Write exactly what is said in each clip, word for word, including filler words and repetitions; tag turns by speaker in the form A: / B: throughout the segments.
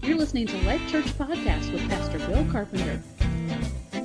A: You're listening to Life Church Podcast with Pastor Bill Carpenter.
B: I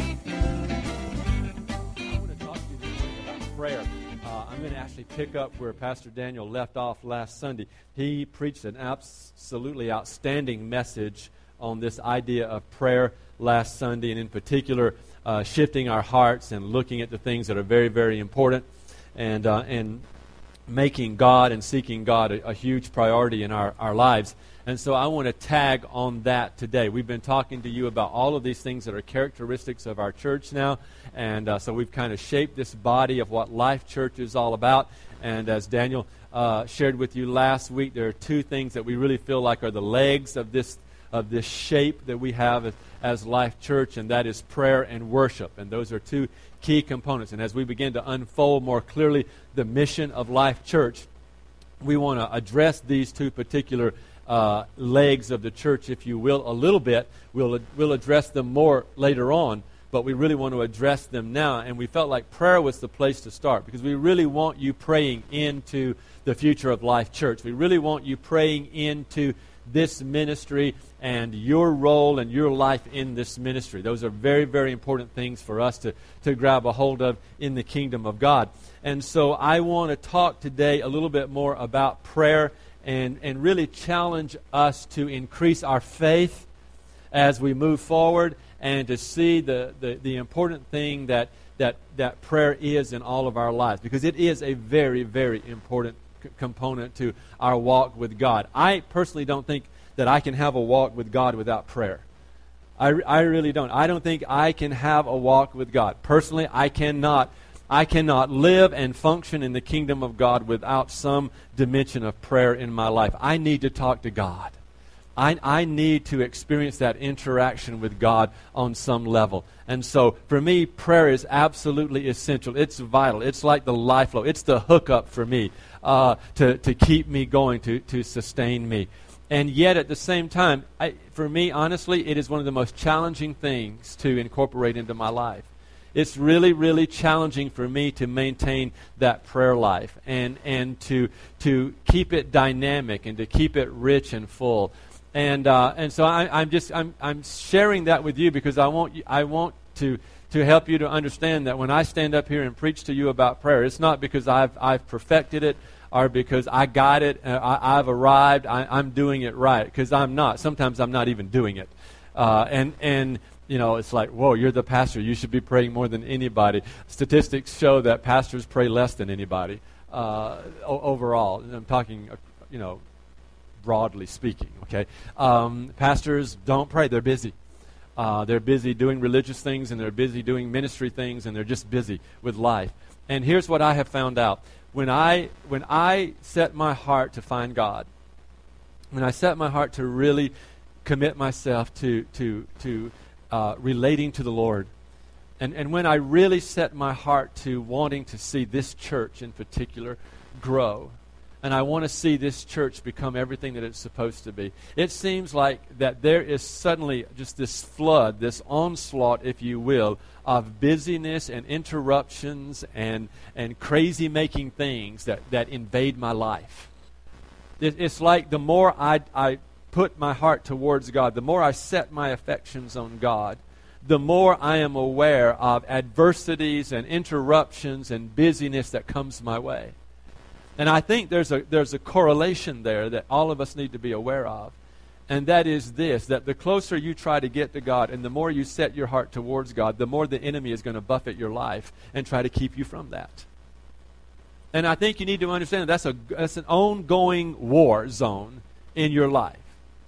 B: want to talk to you this morning about prayer. Uh, I'm going to actually pick up where Pastor Daniel left off last Sunday. He preached an absolutely outstanding message on this idea of prayer last Sunday, and in particular, uh, shifting our hearts and looking at the things that are very, very important, and uh, and making God and seeking God a, a huge priority in our, our lives. And so I want to tag on that today. We've been talking to you about all of these things that are characteristics of our church now. And uh, so we've kind of shaped this body of what Life Church is all about. And as Daniel uh, shared with you last week, there are two things that we really feel like are the legs of this of this shape that we have as, as Life Church, and that is prayer and worship. And those are two key components. And as we begin to unfold more clearly the mission of Life Church, we want to address these two particular Uh, legs of the church, if you will, a little bit. We'll we'll address them more later on, but we really want to address them now. And we felt like prayer was the place to start, because we really want you praying into the future of Life Church. We really want you praying into this ministry and your role and your life in this ministry. Those are very, very important things for us to, to grab a hold of in the kingdom of God. And so I want to talk today a little bit more about prayer, And, and really challenge us to increase our faith as we move forward, and to see the, the, the important thing that, that, that prayer is in all of our lives, because it is a very, very important c- component to our walk with God. I personally don't think that I can have a walk with God without prayer. I, I really don't. I don't think I can have a walk with God. Personally, I cannot I cannot live and function in the kingdom of God without some dimension of prayer in my life. I need to talk to God. I, I need to experience that interaction with God on some level. And so, for me, prayer is absolutely essential. It's vital. It's like the life flow. It's the hookup for me uh, to, to keep me going, to, to sustain me. And yet, at the same time, I, for me, honestly, it is one of the most challenging things to incorporate into my life. It's really, really challenging for me to maintain that prayer life and, and to to keep it dynamic and to keep it rich and full. And uh, and so I, I'm just I'm I'm sharing that with you because I want I want to to help you to understand that when I stand up here and preach to you about prayer, it's not because I've I've perfected it or because I got it, uh, I, I've arrived, I, I'm doing it right, because I'm not. Sometimes I'm not even doing it, uh, and and. You know, it's like, whoa, you're the pastor. You should be praying more than anybody. Statistics show that pastors pray less than anybody uh, o- overall. And I'm talking, uh, you know, broadly speaking, okay? Um, pastors don't pray. They're busy. Uh, they're busy doing religious things, and they're busy doing ministry things, and they're just busy with life. And here's what I have found out. When I, when I set my heart to find God, when I set my heart to really commit myself to to to Uh, relating to the Lord, and and when I really set my heart to wanting to see this church in particular grow, and I want to see this church become everything that it's supposed to be, it seems like that there is suddenly just this flood, this onslaught, if you will, of busyness and interruptions and and crazy making things that, that invade my life. It, it's like the more I I put my heart towards God, the more I set my affections on God, the more I am aware of adversities and interruptions and busyness that comes my way. And I think there's a there's a correlation there that all of us need to be aware of. And that is this, that the closer you try to get to God and the more you set your heart towards God, the more the enemy is going to buffet your life and try to keep you from that. And I think you need to understand that that's, a, that's an ongoing war zone in your life.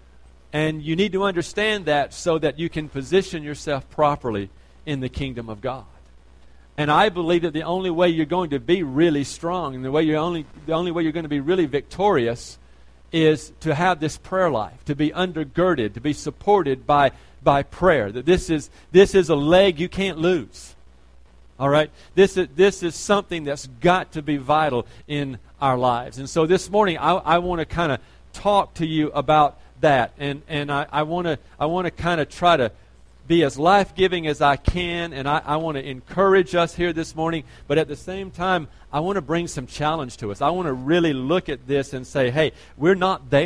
B: And you need to understand that so that you can position yourself properly in the kingdom of God. And I believe that the only way you're going to be really strong, and the way you're only the only way you're going to be really victorious, is to have this prayer life, to be undergirded, to be supported by by prayer. That this is this is a leg you can't lose. All right, this is this is something that's got to be vital in our lives. And so this morning, I, I want to kind of talk to you about that, and and I, I want to I want to kind of try to be as life-giving as I can, and I, I want to encourage us here this morning, but at the same time, I want to bring some challenge to us. I want to really look at this and say, hey, we're not there.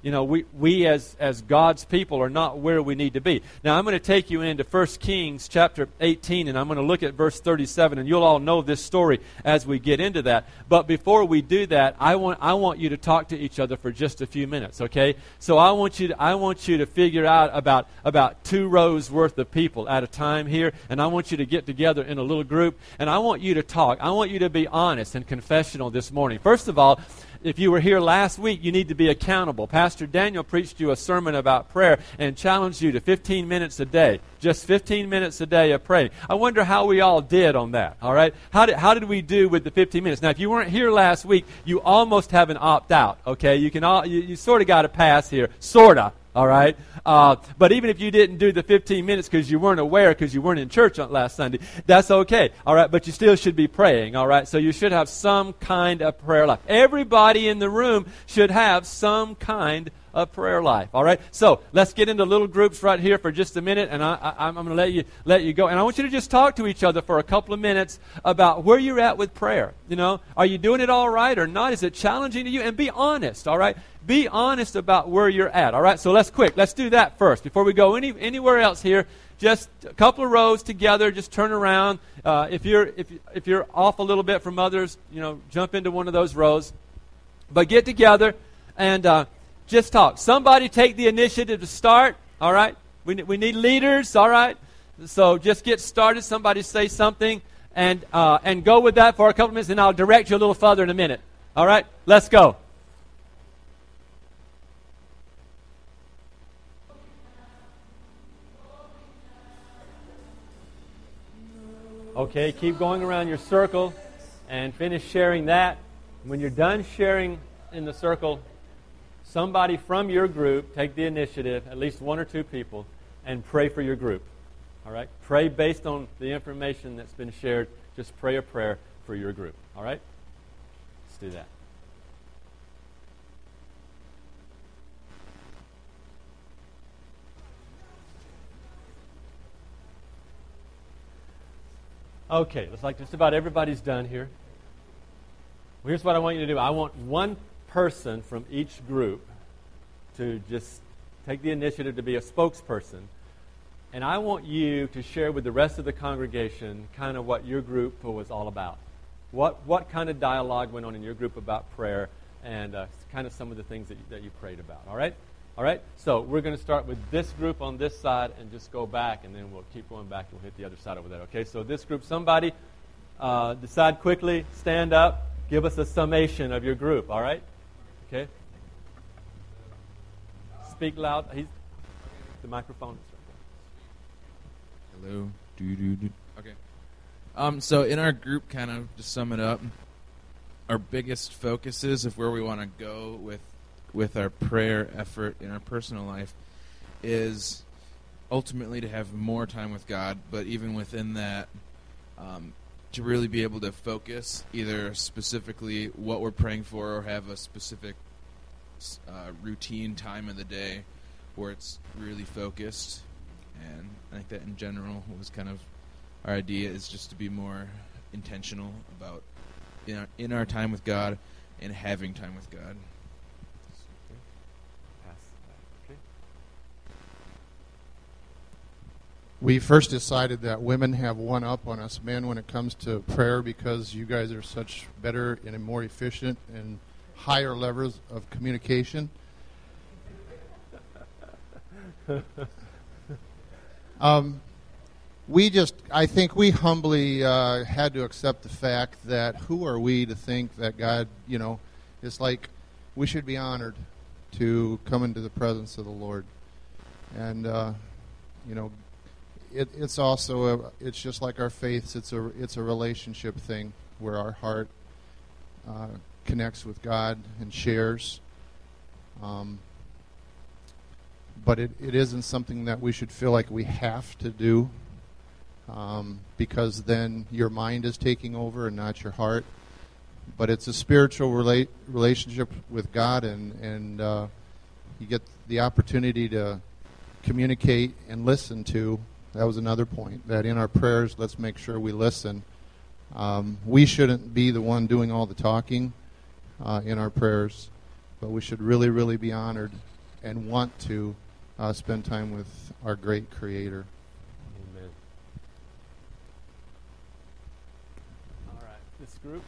B: you know, we, we as, as God's people are not where we need to be. Now, I'm going to take you into First Kings chapter eighteen, and I'm going to look at verse thirty-seven, and you'll all know this story as we get into that. But before we do that, I want I want you to talk to each other for just a few minutes, okay? So I want you to, I want you to figure out about, about two rows worth of people at a time here, and I want you to get together in a little group, and I want you to talk. I want you to be honest and confessional this morning. First of all, if you were here last week, you need to be accountable. Pastor Daniel preached you a sermon about prayer and challenged you to fifteen minutes a day. Just fifteen minutes a day of praying. I wonder how we all did on that, all right? How did, how did we do with the fifteen minutes? Now, if you weren't here last week, you almost have an opt-out, okay? You can all, you, you sort of got a pass here, sort of. All right? Uh, but even if you didn't do the fifteen minutes because you weren't aware because you weren't in church on last Sunday, that's okay. All right? But you still should be praying. All right? So you should have some kind of prayer life. Everybody in the room should have some kind of prayer life. All right? So let's get into little groups right here for just a minute, and I, I, I'm going to let you let you go. And I want you to just talk to each other for a couple of minutes about where you're at with prayer. You know, are you doing it all right or not? Is it challenging to you? And be honest. All right? Be honest about where you're at, all right? So let's quick. Let's do that first. Before we go any anywhere else here, just a couple of rows together. Just turn around. Uh, if you're if if you're off a little bit from others, you know, jump into one of those rows. But get together and uh, just talk. Somebody take the initiative to start, all right? We we need leaders, all right? So just get started. Somebody say something and uh, and go with that for a couple of minutes, and I'll direct you a little further in a minute. All right? Let's go. Okay, keep going around your circle and finish sharing that. When you're done sharing in the circle, somebody from your group, take the initiative, at least one or two people, and pray for your group. All right? Pray based on the information that's been shared. Just pray a prayer for your group. All right? Let's do that. Okay, looks like just about everybody's done here. Well, here's what I want you to do. I want one person from each group to just take the initiative to be a spokesperson. And I want you to share with the rest of the congregation kind of what your group was all about. What what kind of dialogue went on in your group about prayer and uh, kind of some of the things that you, that you prayed about. All right? All right? So we're going to start with this group on this side and just go back, and then we'll keep going back and we'll hit the other side over there. Okay? So this group, somebody uh, decide quickly, stand up, give us a summation of your group. All right? Okay? Speak loud. He's, the microphone is right there.
C: Hello. Do, do, do. Okay. Um, so in our group, kind of to sum it up, our biggest focuses of where we want to go with with our prayer effort in our personal life is ultimately to have more time with God, but even within that, um, to really be able to focus either specifically what we're praying for or have a specific uh, routine time of the day where it's really focused. And I think that in general was kind of our idea is just to be more intentional about in our, in our time with God and having time with God.
D: We first decided that women have one up on us men when it comes to prayer because you guys are such better and more efficient and higher levels of communication. um, we just, I think we humbly uh, had to accept the fact that who are we to think that God, you know, it's like we should be honored to come into the presence of the Lord. And, uh, you know, It, it's also a, it's just like our faiths. It's a it's a relationship thing where our heart uh, connects with God and shares. Um, but it, it isn't something that we should feel like we have to do, um, because then your mind is taking over and not your heart. But it's a spiritual relate, relationship with God, and and uh, you get the opportunity to communicate and listen to. That was another point, that in our prayers, let's make sure we listen. Um, we shouldn't be the one doing all the talking uh, in our prayers, but we should really, really be honored and want to uh, spend time with our great Creator.
B: Amen. All right, this group.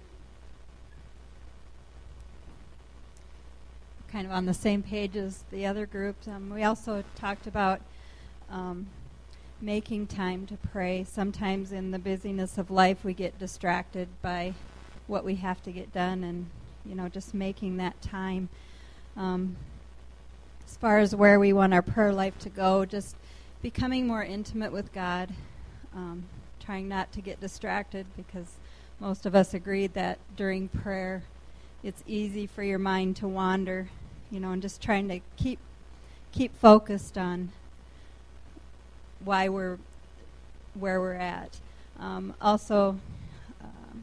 E: Kind of on the same page as the other groups. Um, we also talked about um, making time to pray. Sometimes in the busyness of life we get distracted by what we have to get done, and you know, just making that time. Um, as far as where we want our prayer life to go, just becoming more intimate with God, um, trying not to get distracted, because most of us agreed that during prayer it's easy for your mind to wander, you know, and just trying to keep keep focused on why we're where we're at. Um, also, um,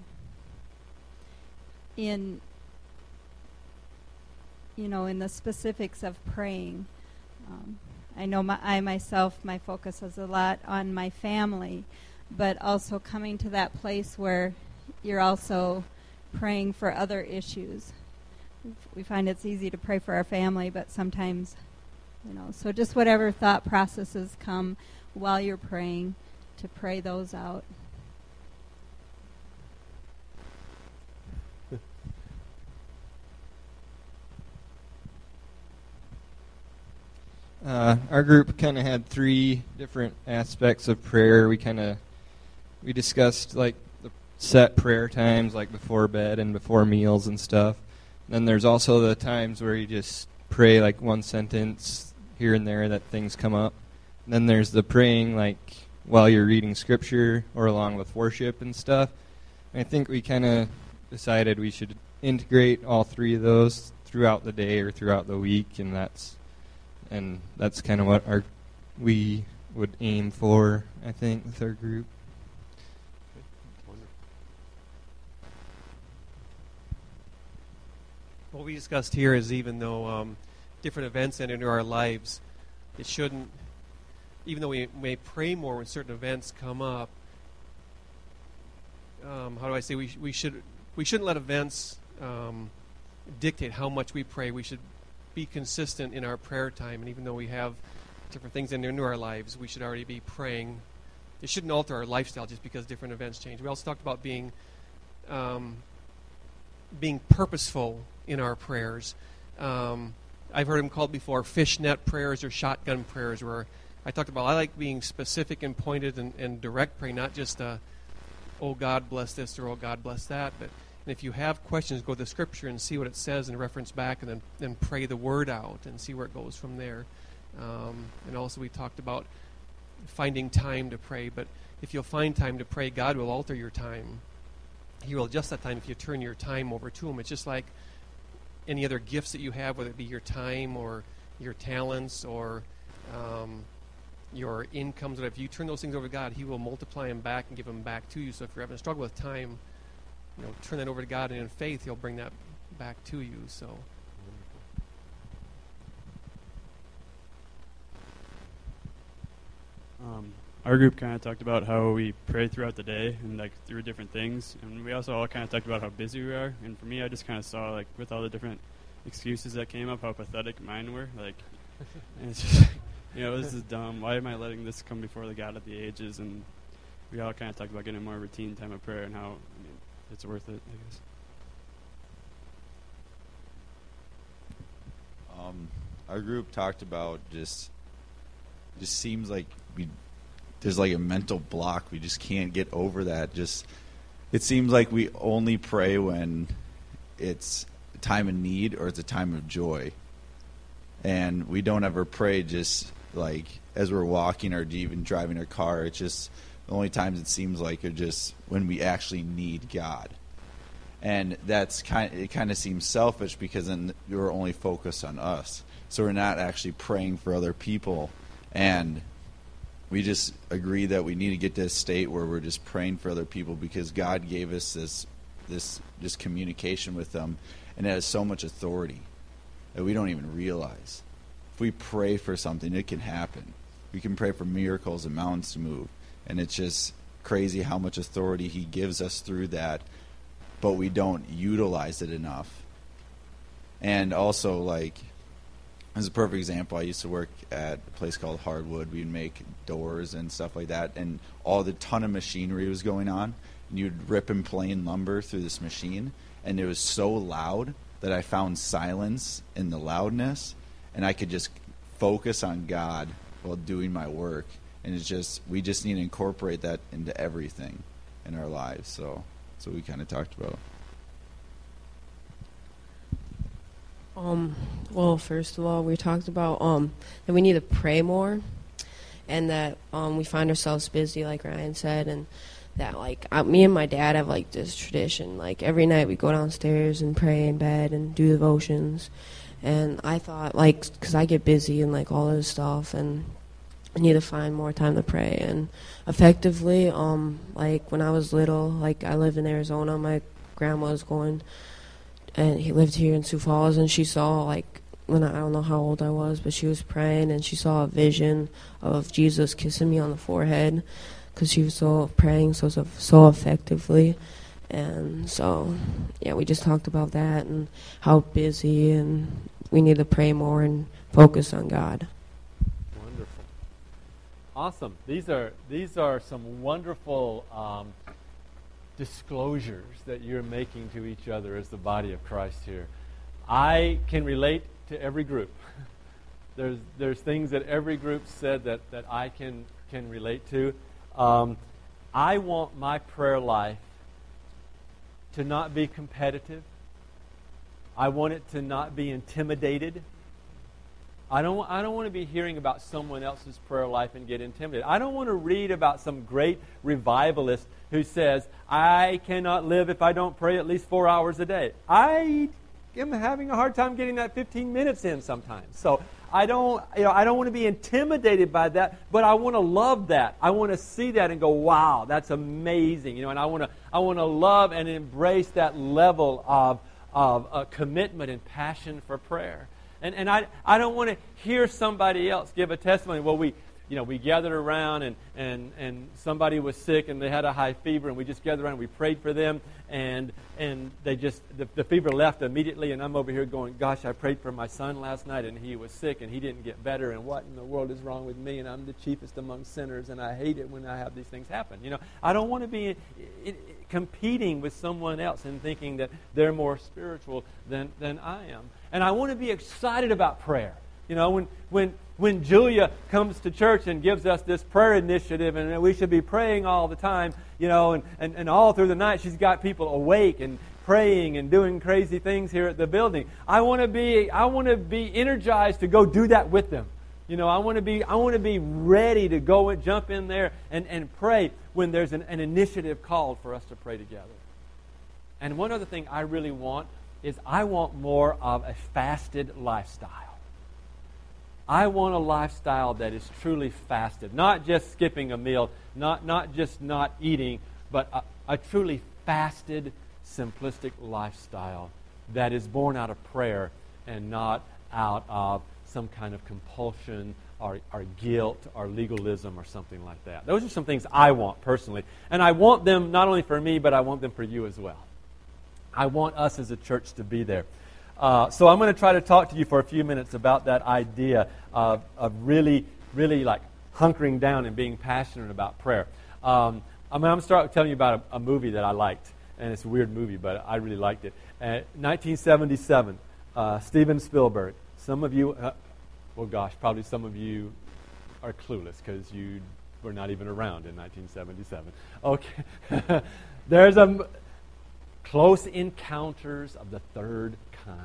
E: in you know, in the specifics of praying, um, I know my, I myself, my focus is a lot on my family, but also coming to that place where you're also praying for other issues. We find it's easy to pray for our family, but sometimes, you know, so just whatever thought processes come while you're praying, to pray those out.
F: Uh, our group kind of had three different aspects of prayer. We kind of we discussed like the set prayer times, like before bed and before meals and stuff. And then there's also the times where you just pray like one sentence here and there that things come up. And then there's the praying like while you're reading scripture or along with worship and stuff. And I think we kind of decided we should integrate all three of those throughout the day or throughout the week, and that's and that's kind of what our we would aim for, I think, with our group.
G: What we discussed here is, even though um, different events enter into our lives, it shouldn't, even though we may pray more when certain events come up, um, how do I say, we, we, should, we shouldn't let events um, dictate how much we pray. We should be consistent in our prayer time, and even though we have different things enter into our lives, we should already be praying. It shouldn't alter our lifestyle just because different events change. We also talked about being um, being purposeful in our prayers. Um, I've heard them called before fishnet prayers or shotgun prayers, where I talked about I like being specific and pointed and, and direct prayer, not just a, oh, God bless this or oh, God bless that, but and if you have questions, go to the scripture and see what it says and reference back, and then, then pray the word out and see where it goes from there. Um, and also we talked about finding time to pray, but if you'll find time to pray, God will alter your time. He will adjust that time if you turn your time over to Him. It's just like any other gifts that you have, whether it be your time or your talents or um, your incomes. If you turn those things over to God, He will multiply them back and give them back to you. So if you're having a struggle with time, you know, turn that over to God, and in faith, He'll bring that back to you. So,
H: um, our group kind of talked about how we pray throughout the day and like through different things, and we also all kind of talked about how busy we are. And for me, I just kind of saw like with all the different excuses that came up, how pathetic mine were. Like, and it's just, you know, this is dumb. Why am I letting this come before the God of the ages? And we all kind of talked about getting more routine time of prayer and how, I mean, it's worth it, I guess.
I: Um, our group talked about just, just seems like we, there's like a mental block. We just can't get over that. Just, it seems like we only pray when it's a time of need or it's a time of joy. And we don't ever pray just like as we're walking or even driving our car. It's just the only times it seems like are just when we actually need God. And that's kind of, it kind of seems selfish because then you're only focused on us. So we're not actually praying for other people. And we just agree that we need to get to a state where we're just praying for other people because God gave us this this just communication with them, and it has so much authority that we don't even realize. If we pray for something, it can happen. We can pray for miracles and mountains to move. And it's just crazy how much authority He gives us through that, but we don't utilize it enough. And also, like, as a perfect example, I used to work at a place called Hardwood. We'd make doors and stuff like that, and all the ton of machinery was going on. And you'd rip and plane lumber through this machine, and it was so loud that I found silence in the loudness, and I could just focus on God while doing my work. And it's just, we just need to incorporate that into everything in our lives. So that's what we kind of talked about.
J: Um, well, first of all, we talked about um, that we need to pray more, and that um, we find ourselves busy, like Ryan said, and that, like, I, me and my dad have, like, this tradition. Like, every night we go downstairs and pray in bed and do devotions. And I thought, like, because I get busy and, like, all this stuff, and I need to find more time to pray. And effectively, um, like, when I was little, like, I lived in Arizona. My grandma was going, and he lived here in Sioux Falls, and she saw, like, when I, I don't know how old I was, but she was praying, and she saw a vision of Jesus kissing me on the forehead, because she was so praying so, so so effectively. And so, yeah, we just talked about that and how busy, and we need to pray more and focus on God.
B: Wonderful. Awesome. These are these are some wonderful um, disclosures that you're making to each other as the body of Christ here. I can relate to every group. There's there's things that every group said that, that I can can relate to. Um, I want my prayer life to not be competitive. I want it to not be intimidated. I don't, I don't want to be hearing about someone else's prayer life and get intimidated. I don't want to read about some great revivalist who says, I cannot live if I don't pray at least four hours a day. I am having a hard time getting that fifteen minutes in sometimes. So I don't, you know, I don't want to be intimidated by that, but I want to love that. I want to see that and go, wow, that's amazing. You know, and I want to, I want to love and embrace that level of of uh, commitment and passion for prayer. And and I I don't want to hear somebody else give a testimony. Well, we you know we gathered around and, and, and somebody was sick and they had a high fever, and we just gathered around and we prayed for them, and and they just the, the fever left immediately, and I'm over here going, gosh, I prayed for my son last night and he was sick and he didn't get better, and what in the world is wrong with me, and I'm the chiefest among sinners, and I hate it when I have these things happen. You know, I don't want to be in, in, competing with someone else and thinking that they're more spiritual than, than I am. And I want to be excited about prayer. You know, when when when Julia comes to church and gives us this prayer initiative, and we should be praying all the time, you know, and, and, and all through the night she's got people awake and praying and doing crazy things here at the building. I want to be I want to be energized to go do that with them. You know, I want to be I want to be ready to go and jump in there and, and pray when there's an, an initiative called for us to pray together. And one other thing I really want is I want more of a fasted lifestyle. I want a lifestyle that is truly fasted, not just skipping a meal, not not just not eating, but a, a truly fasted, simplistic lifestyle that is born out of prayer and not out of some kind of compulsion or, or guilt or legalism or something like that. Those are some things I want personally. And I want them not only for me, but I want them for you as well. I want us as a church to be there. Uh, so I'm going to try to talk to you for a few minutes about that idea of, of really, really like hunkering down and being passionate about prayer. Um, I'm going to start telling you about a, a movie that I liked. And it's a weird movie, but I really liked it. Uh, nineteen seventy-seven, uh, Steven Spielberg. Some of you, uh, well, gosh, probably some of you are clueless because you were not even around in nineteen seventy-seven. Okay. There's a Close Encounters of the Third Kind.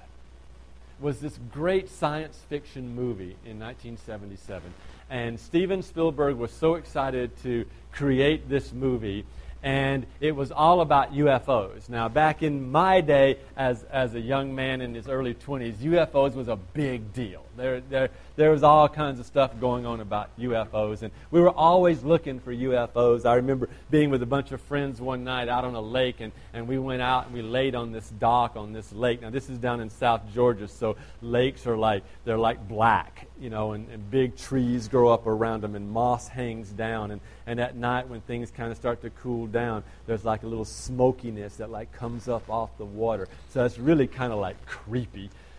B: It was this great science fiction movie in nineteen seventy-seven. And Steven Spielberg was so excited to create this movie, and it was all about U F Os. Now, back in my day, as as a young man in his early twenties, U F Os was a big deal. There, there, there was all kinds of stuff going on about U F Os, and we were always looking for U F Os. I remember being with a bunch of friends one night out on a lake, and, and we went out and we laid on this dock on this lake. Now, this is down in South Georgia, so lakes are like, they're like black, you know, and, and big trees grow up around them, and moss hangs down, and, and at night when things kind of start to cool down, there's like a little smokiness that like comes up off the water. So it's really kind of like creepy.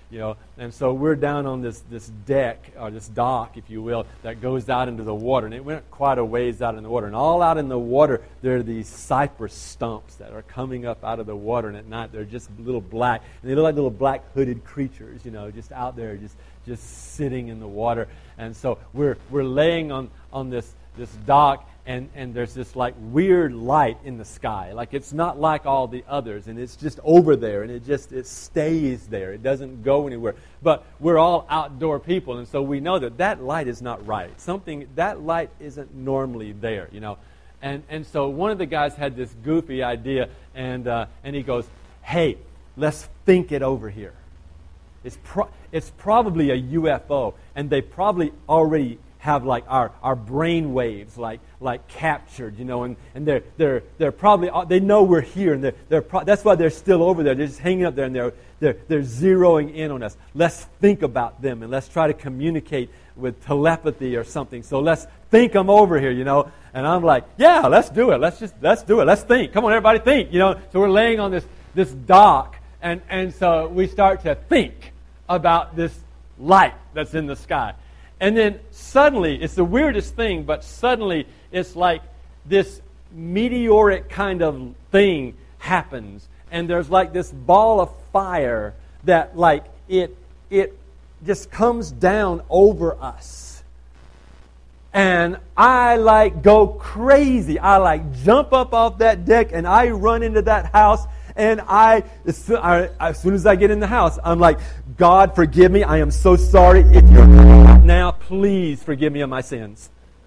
B: you know. And so we're down on this, this deck, or this dock, if you will, that goes out into the water. And it went quite a ways out in the water. And all out in the water, there are these cypress stumps that are coming up out of the water. And at night, they're just little black. And they look like little black hooded creatures, you know, just out there, just just sitting in the water. And so we're we're laying on, on this, this dock, and, and there's this like weird light in the sky. Like it's not like all the others, and it's just over there, and it just it stays there. It doesn't go anywhere. But we're all outdoor people, and so we know that that light is not right. Something, that light isn't normally there, you know. And and so one of the guys had this goofy idea, and uh, and he goes, "Hey, let's think it over here. It's pro- it's probably a U F O, and they probably already have like our, our brain waves like like captured, you know, and, and they're they're they're probably they know we're here, and they're they're pro- that's why they're still over there. They're just hanging up there, and they're they're they're zeroing in on us. Let's think about them, and let's try to communicate with telepathy or something. So let's think them over here, you know." And I'm like, "Yeah, let's do it. Let's just let's do it. Let's think. Come on, everybody, think." You know, so we're laying on this this dock, and and so we start to think about this light that's in the sky. And then suddenly, it's the weirdest thing, but suddenly it's like this meteoric kind of thing happens. And there's like this ball of fire that like it it just comes down over us. And I like go crazy. I like jump up off that deck and I run into that house. And I as, soon, I, as soon as I get in the house, I'm like, "God, forgive me. I am so sorry. If you're coming out now, please forgive me of my sins."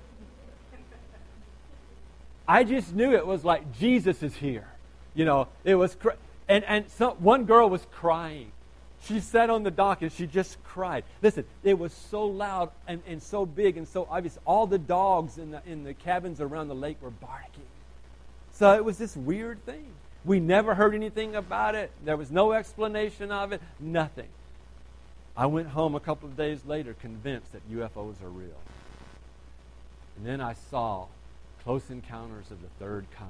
B: I just knew it was like Jesus is here. You know, it was, cr- and and so, one girl was crying. She sat on the dock and she just cried. Listen, it was so loud and, and so big and so obvious. All the dogs in the in the cabins around the lake were barking. So it was this weird thing. We never heard anything about it. There was no explanation of it. Nothing. I went home a couple of days later convinced that U F Os are real. And then I saw Close Encounters of the Third Kind.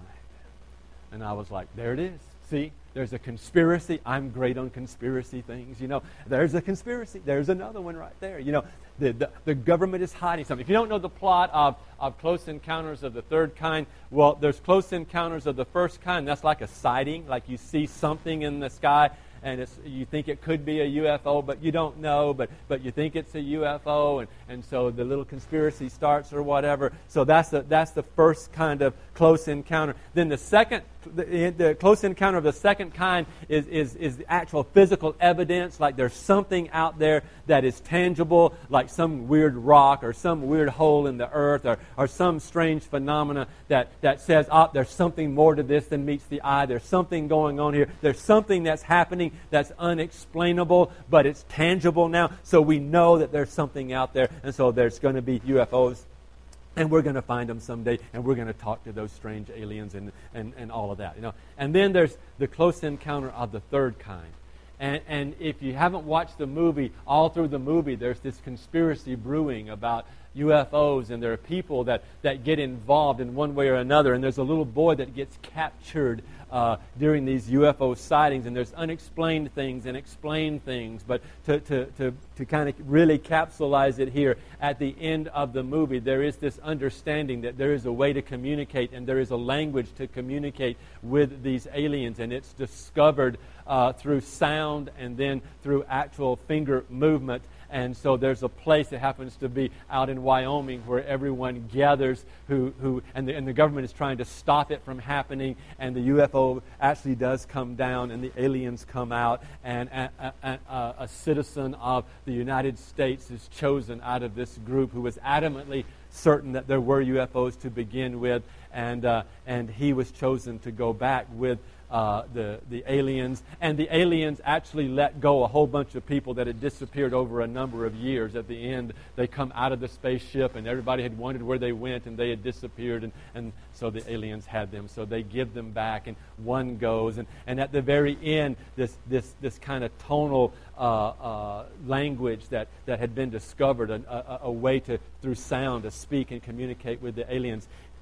B: And I was like, there it is. See, there's a conspiracy. I'm great on conspiracy things. You know, there's a conspiracy. There's another one right there. You know, the, the, the government is hiding something. If you don't know the plot of, of Close Encounters of the Third Kind, well, there's Close Encounters of the First Kind. That's like a sighting, like you see something in the sky, and it's, you think it could be a U F O, but you don't know, but but you think it's a U F O, and, and so the little conspiracy starts or whatever. So that's the, that's the first kind of close encounter. Then the second, the, the close encounter of the second kind is, is, is the actual physical evidence, like there's something out there that is tangible, like some weird rock or some weird hole in the earth or, or some strange phenomena that, that says, oh, there's something more to this than meets the eye. There's something going on here. There's something that's happening that's unexplainable, but it's tangible now. So we know that there's something out there, and so there's going to be U F Os. And we're going to find them someday, and we're going to talk to those strange aliens and, and, and all of that. You know. And then there's the close encounter of the third kind. And, and if you haven't watched the movie, all through the movie, there's this conspiracy brewing about U F Os, and there are people that, that get involved in one way or another. And there's a little boy that gets captured uh, during these U F O sightings, and there's unexplained things and explained things. But to, to, to, to kind of really capsulize it here, at the end of the movie, there is this understanding that there is a way to communicate, and there is a language to communicate with these aliens, and it's discovered uh, through sound and then through actual finger movement. And so there's a place that happens to be out in Wyoming where everyone gathers who, who and, the, and the government is trying to stop it from happening, and the U F O actually does come down and the aliens come out, and a, a, a, a citizen of the United States is chosen out of this group who was adamantly certain that there were U F Os to begin with, and uh, and he was chosen to go back with Uh, the, the aliens, and the aliens actually let go a whole bunch of people that had disappeared over a number of years. At the end, they come out of the spaceship, and everybody had wondered where they went, and they had disappeared, and, and so the aliens had them. So they give them back, and one goes, and, and at the very end, this this this kind of tonal uh, uh, language that, that had been discovered, a, a, a way to, through sound, to speak and communicate with the aliens.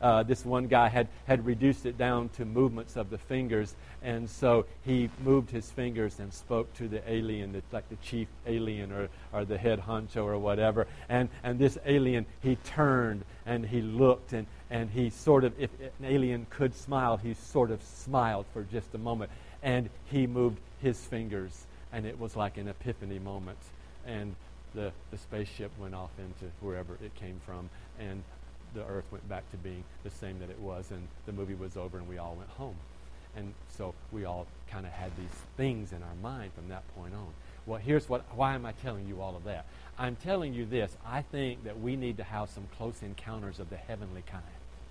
B: uh, this one guy had, had reduced it down to movements of the fingers. And so he moved his fingers and spoke to the alien, the, like the chief alien or, or the head honcho or whatever. And, and this alien, he turned and he looked and, and he sort of, if an alien could smile, he sort of smiled for just a moment. And he moved his fingers, and it was like an epiphany moment. And the, the spaceship went off into wherever it came from, and the Earth went back to being the same that it was, and the movie was over, and we all went home. And so we all kind of had these things in our mind from that point on. Well, here's what, why am I telling you all of that? I'm telling you this. I think that we need to have some close encounters of the heavenly kind.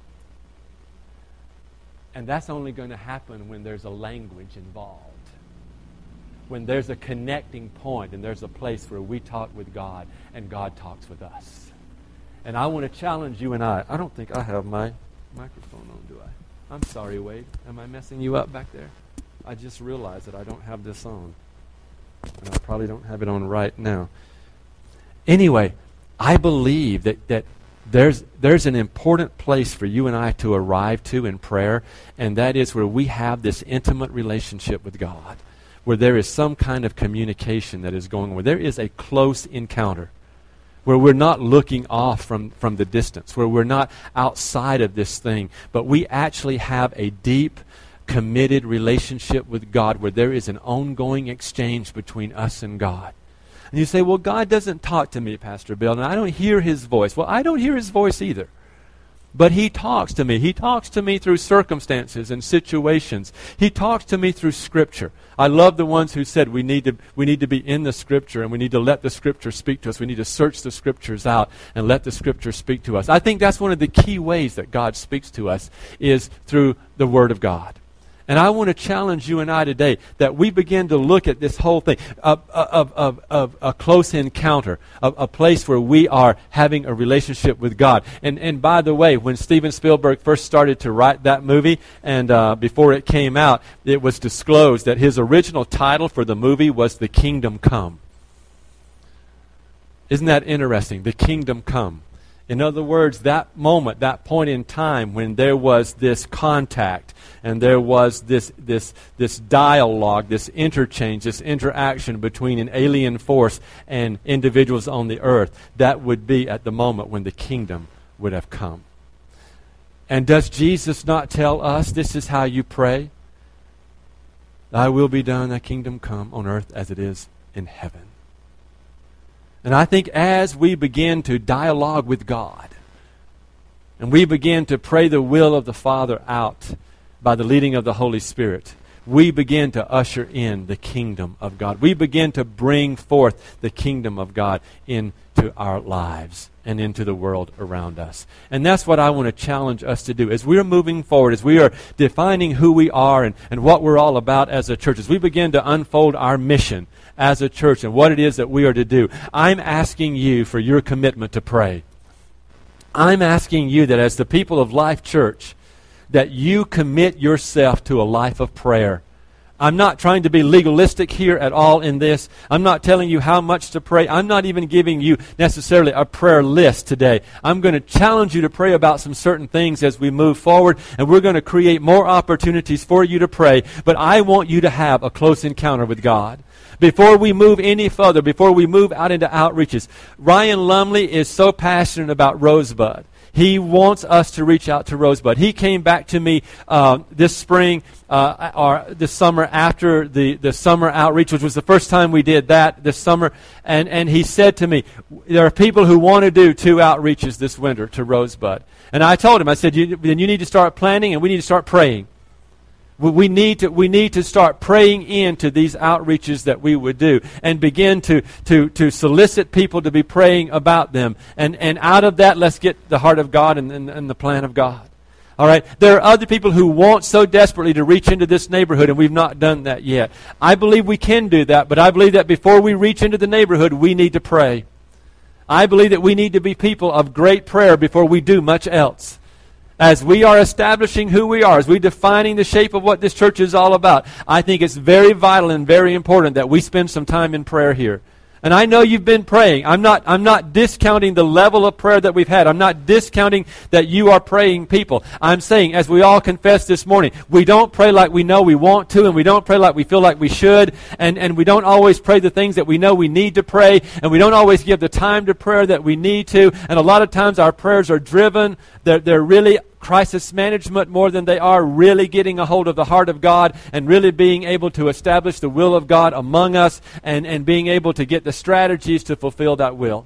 B: And that's only going to happen when there's a language involved. When there's a connecting point and there's a place where we talk with God and God talks with us. And I want to challenge you and I. I don't think I have my microphone on, do I? I'm sorry, Wade. Am I messing you up back there? I just realized that I don't have this on. And I probably don't have it on right now. Anyway, I believe that, that there's, there's an important place for you and I to arrive to in prayer, and that is where we have this intimate relationship with God, where there is some kind of communication that is going on, where there is a close encounter, where we're not looking off from, from the distance, where we're not outside of this thing, but we actually have a deep, committed relationship with God, where there is an ongoing exchange between us and God. And you say, well, God doesn't talk to me, Pastor Bill, and I don't hear His voice. Well, I don't hear His voice either. But He talks to me. He talks to me through circumstances and situations. He talks to me through Scripture. I love the ones who said we need to we need to be in the Scripture and we need to let the Scripture speak to us. We need to search the Scriptures out and let the Scripture speak to us. I think that's one of the key ways that God speaks to us is through the Word of God. And I want to challenge you and I today that we begin to look at this whole thing of, of, of, of a close encounter, of a place where we are having a relationship with God. And and by the way, when Steven Spielberg first started to write that movie, and uh, before it came out, it was disclosed that his original title for the movie was The Kingdom Come. Isn't that interesting? The Kingdom Come. In other words, that moment, that point in time when there was this contact and there was this this this dialogue, this interchange, this interaction between an alien force and individuals on the earth, that would be at the moment when the kingdom would have come. And does Jesus not tell us this is how you pray? Thy will be done, thy kingdom come on earth as it is in heaven. And I think as we begin to dialogue with God, and we begin to pray the will of the Father out by the leading of the Holy Spirit, we begin to usher in the kingdom of God. We begin to bring forth the kingdom of God into our lives and into the world around us. And that's what I want to challenge us to do. As we're moving forward, as we are defining who we are and, and what we're all about as a church, as we begin to unfold our mission as a church and what it is that we are to do, I'm asking you for your commitment to pray. I'm asking you that as the people of Life Church, that you commit yourself to a life of prayer. I'm not trying to be legalistic here at all in this. I'm not telling you how much to pray. I'm not even giving you necessarily a prayer list today. I'm going to challenge you to pray about some certain things as we move forward, and we're going to create more opportunities for you to pray. But I want you to have a close encounter with God. Before we move any further, before we move out into outreaches, Ryan Lumley is so passionate about Rosebud. He wants us to reach out to Rosebud. He came back to me uh, this spring uh, or this summer after the, the summer outreach, which was the first time we did that this summer. And, and he said to me, there are people who want to do two outreaches this winter to Rosebud. And I told him, I said, you, then you need to start planning and we need to start praying. We need to we need to start praying into these outreaches that we would do and begin to to to solicit people to be praying about them. And and out of that, let's get the heart of God and, and, and the plan of God. All right? There are other people who want so desperately to reach into this neighborhood, and we've not done that yet. I believe we can do that, but I believe that before we reach into the neighborhood, we need to pray. I believe that we need to be people of great prayer before we do much else. As we are establishing who we are, as we're defining the shape of what this church is all about, I think it's very vital and very important that we spend some time in prayer here. And I know you've been praying. I'm not, I'm not discounting the level of prayer that we've had. I'm not discounting that you are praying people. I'm saying, as we all confessed this morning, we don't pray like we know we want to, and we don't pray like we feel like we should, and, and we don't always pray the things that we know we need to pray, and we don't always give the time to prayer that we need to, and a lot of times our prayers are driven, they're, they're really crisis management more than they are really getting a hold of the heart of God and really being able to establish the will of God among us and, and being able to get the strategies to fulfill that will.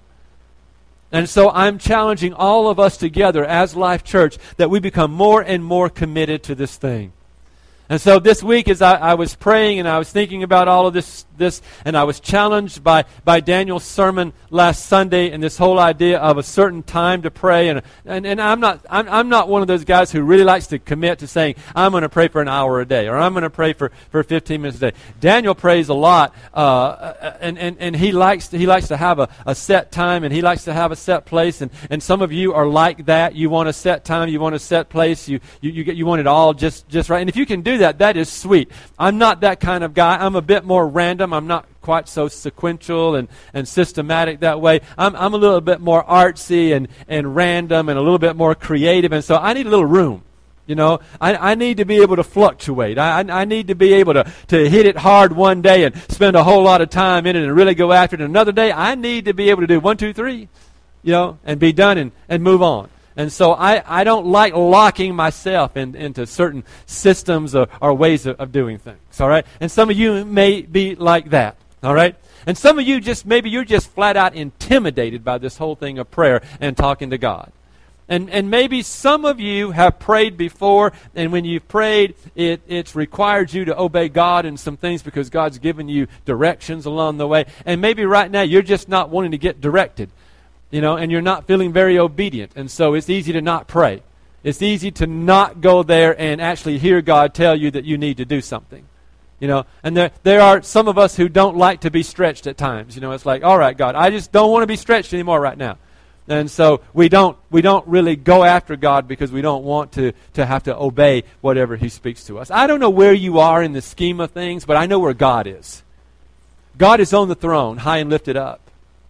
B: And so I'm challenging all of us together as Life Church that we become more and more committed to this thing. And so this week as I, I was praying and I was thinking about all of this, this, and I was challenged by, by Daniel's sermon last Sunday and this whole idea of a certain time to pray. And and, and I'm not I'm, I'm not one of those guys who really likes to commit to saying, I'm going to pray for an hour a day, or I'm going to pray for, for fifteen minutes a day. Daniel prays a lot, uh, and, and, and he likes to, he likes to have a, a set time, and he likes to have a set place. And, and some of you are like that. You want a set time, you want a set place, you you you, get, you want it all just, just right. And if you can do that, that is sweet. I'm not that kind of guy. I'm a bit more random. I'm not quite so sequential and, and systematic that way. I'm I'm a little bit more artsy and, and random and a little bit more creative, and so I need a little room. You know, I, I need to be able to fluctuate. I, I need to be able to, to hit it hard one day and spend a whole lot of time in it and really go after it. And another day, I need to be able to do one, two, three, you know, and be done and, and move on. And so I, I don't like locking myself in, into certain systems or, or ways of, of doing things, all right? And some of you may be like that, all right? And some of you just, maybe you're just flat out intimidated by this whole thing of prayer and talking to God. And and maybe some of you have prayed before, and when you've prayed, it, it's required you to obey God in some things because God's given you directions along the way. And maybe right now you're just not wanting to get directed. You know, and you're not feeling very obedient. And so it's easy to not pray. It's easy to not go there and actually hear God tell you that you need to do something. You know, and there there are some of us who don't like to be stretched at times. You know, it's like, all right, God, I just don't want to be stretched anymore right now. And so we don't we don't really go after God because we don't want to, to have to obey whatever He speaks to us. I don't know where you are in the scheme of things, but I know where God is. God is on the throne, high and lifted up.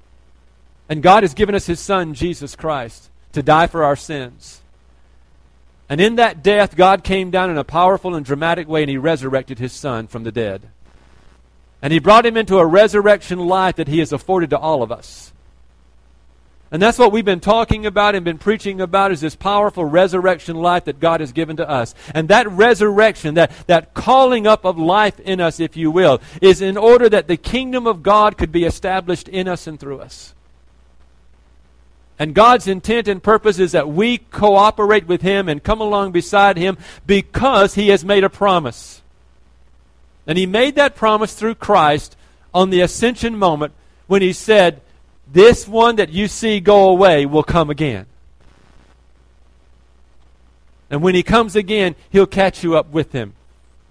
B: And God has given us His Son, Jesus Christ, to die for our sins. And in that death, God came down in a powerful and dramatic way, and He resurrected His Son from the dead. And He brought Him into a resurrection life that He has afforded to all of us. And that's what we've been talking about and been preaching about, is this powerful resurrection life that God has given to us. And that resurrection, that, that calling up of life in us, if you will, is in order that the kingdom of God could be established in us and through us. And God's intent and purpose is that we cooperate with Him and come along beside Him because He has made a promise. And He made that promise through Christ on the ascension moment when He said, this one that you see go away will come again. And when He comes again, He'll catch you up with Him.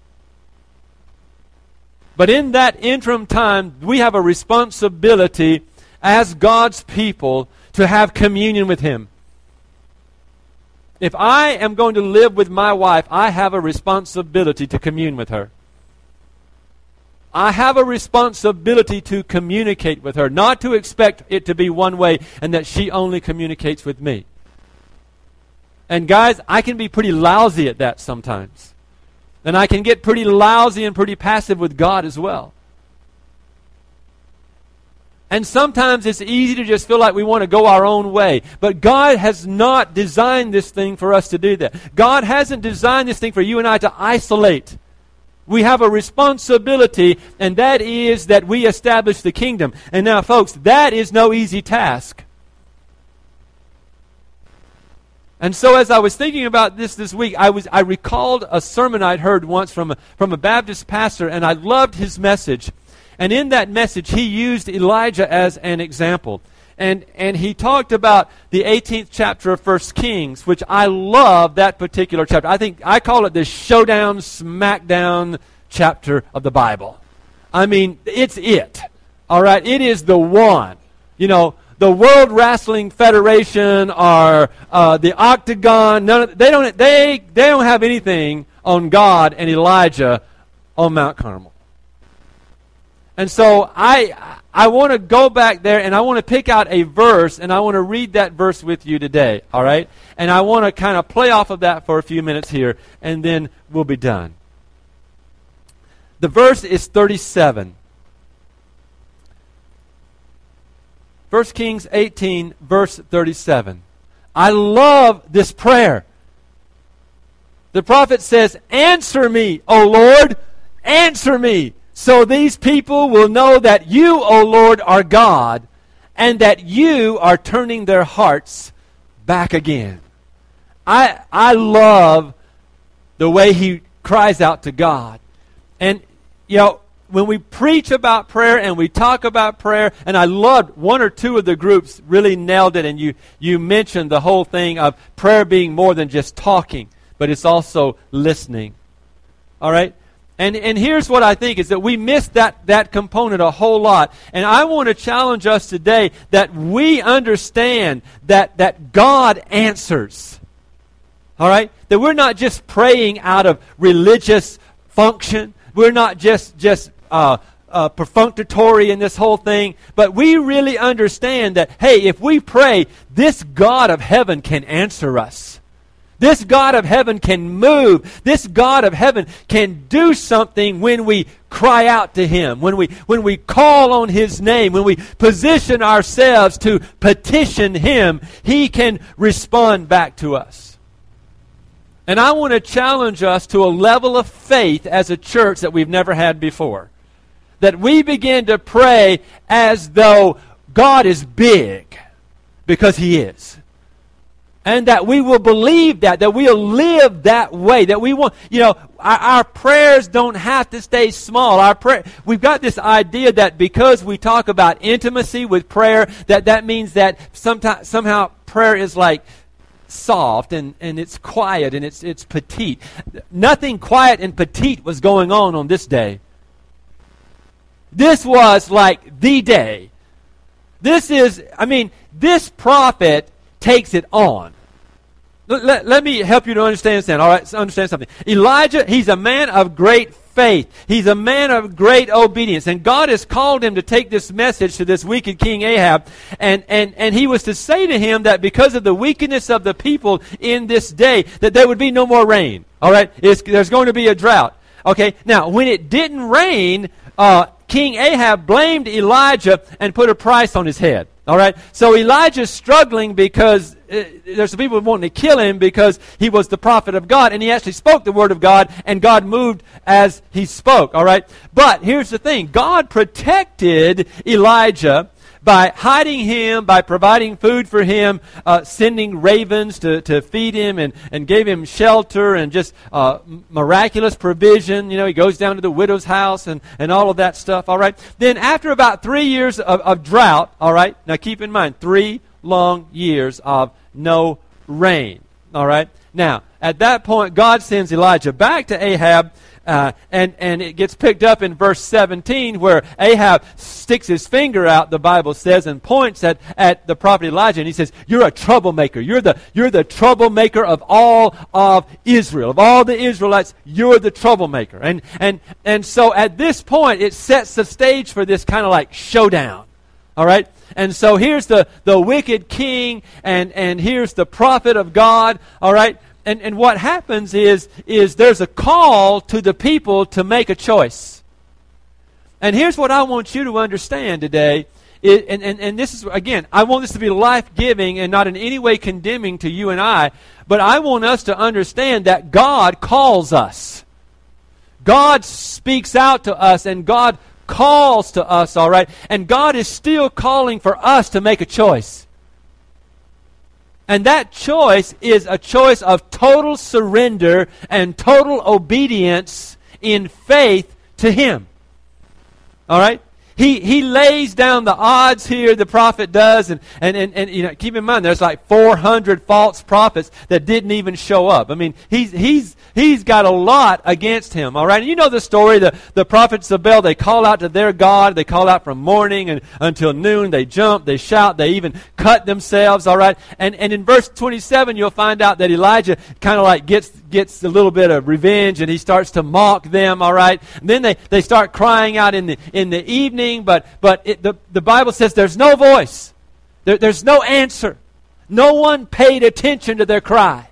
B: But in that interim time, we have a responsibility as God's people to have communion with Him. If I am going to live with my wife, I have a responsibility to commune with her. I have a responsibility to communicate with her, not to expect it to be one way and that she only communicates with me. And guys, I can be pretty lousy at that sometimes. And I can get pretty lousy and pretty passive with God as well. And sometimes it's easy to just feel like we want to go our own way. But God has not designed this thing for us to do that. God hasn't designed this thing for you and I to isolate. We have a responsibility, and that is that we establish the kingdom. And now, folks, that is no easy task. And so as I was thinking about this this week, I was I recalled a sermon I'd heard once from a, from a Baptist pastor, and I loved his message. And in that message, he used Elijah as an example. And and he talked about the eighteenth chapter of First Kings, which I love that particular chapter. I think I call it the showdown, smackdown chapter of the Bible. I mean, it's it. All right, it is the one. You know, the World Wrestling Federation or uh, the Octagon. None of, they don't. They they don't have anything on God and Elijah on Mount Carmel. And so I I want to go back there and I want to pick out a verse and I want to read that verse with you today, all right? And I want to kind of play off of that for a few minutes here and then we'll be done. The verse is thirty-seven. First Kings eighteen, verse thirty-seven. I love this prayer. The prophet says, answer me, O Lord, answer me, so these people will know that you, O Lord, are God, and that you are turning their hearts back again. I I love the way he cries out to God. And, you know, when we preach about prayer and we talk about prayer, and I loved one or two of the groups really nailed it, and you, you mentioned the whole thing of prayer being more than just talking, but it's also listening. All right? And and here's what I think is that we miss that, that component a whole lot. And I want to challenge us today that we understand that, that God answers. All right? That we're not just praying out of religious function. We're not just, just uh, uh, perfunctory in this whole thing. But we really understand that, hey, if we pray, this God of heaven can answer us. This God of heaven can move. This God of heaven can do something when we cry out to Him, when we when we call on His name, when we position ourselves to petition Him, He can respond back to us. And I want to challenge us to a level of faith as a church that we've never had before. That we begin to pray as though God is big, because He is. And that we will believe that, that we'll live that way, that we want, you know, our, our prayers don't have to stay small. Our prayer, we've got this idea that because we talk about intimacy with prayer, that that means that sometimes, somehow prayer is like soft and, and it's quiet and it's it's petite. Nothing quiet and petite was going on on this day. This was like the day. This is, I mean, this prophet takes it on. Let, let me help you to understand, understand, all right, understand something. Elijah, he's a man of great faith. He's a man of great obedience. And God has called him to take this message to this wicked King Ahab. And, and, and he was to say to him that because of the wickedness of the people in this day, that there would be no more rain. All right? It's, there's going to be a drought. Okay? Now, when it didn't rain, uh, King Ahab blamed Elijah and put a price on his head. All right? So Elijah's struggling because uh, there's some people wanting to kill him because he was the prophet of God, and he actually spoke the word of God, and God moved as he spoke. All right? But here's the thing. God protected Elijah by hiding him, by providing food for him, uh, sending ravens to, to feed him, and, and gave him shelter and just uh, miraculous provision. You know, he goes down to the widow's house and, and all of that stuff, all right? Then after about three years of, of drought, all right? Now keep in mind, three long years of no rain, all right? Now, at that point, God sends Elijah back to Ahab, Uh, and, and it gets picked up in verse seventeen where Ahab sticks his finger out, the Bible says, and points at, at the prophet Elijah, and he says, you're a troublemaker. You're the, you're the troublemaker of all of Israel. Of all the Israelites, you're the troublemaker. And, and, and so at this point, it sets the stage for this kind of like showdown. All right? And so here's the, the wicked king, and, and here's the prophet of God. All right? And, and what happens is, is there's a call to the people to make a choice. And here's what I want you to understand today. It, and, and, and this is, again, I want this to be life-giving and not in any way condemning to you and I. But I want us to understand that God calls us. God speaks out to us, and God calls to us, all right? And God is still calling for us to make a choice. And that choice is a choice of total surrender and total obedience in faith to Him. All right? He he lays down the odds here, the prophet does, and, and, and, and you know, keep in mind there's like four hundred false prophets that didn't even show up. I mean, he's he's he's got a lot against him, all right? And you know the story, the, the prophets of Baal, they call out to their God, they call out from morning and until noon, they jump, they shout, they even cut themselves, all right? And and in verse twenty-seven, you'll find out that Elijah kind of like gets gets a little bit of revenge, and he starts to mock them, all right? And then they, they start crying out in the in the evening, everything, but, but it, the, the Bible says there's no voice. There, there's no answer. No one paid attention to their cry.